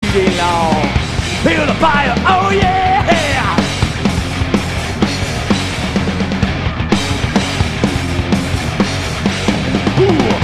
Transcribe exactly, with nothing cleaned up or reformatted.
day long. Feel the fire, oh yeah! Ooh.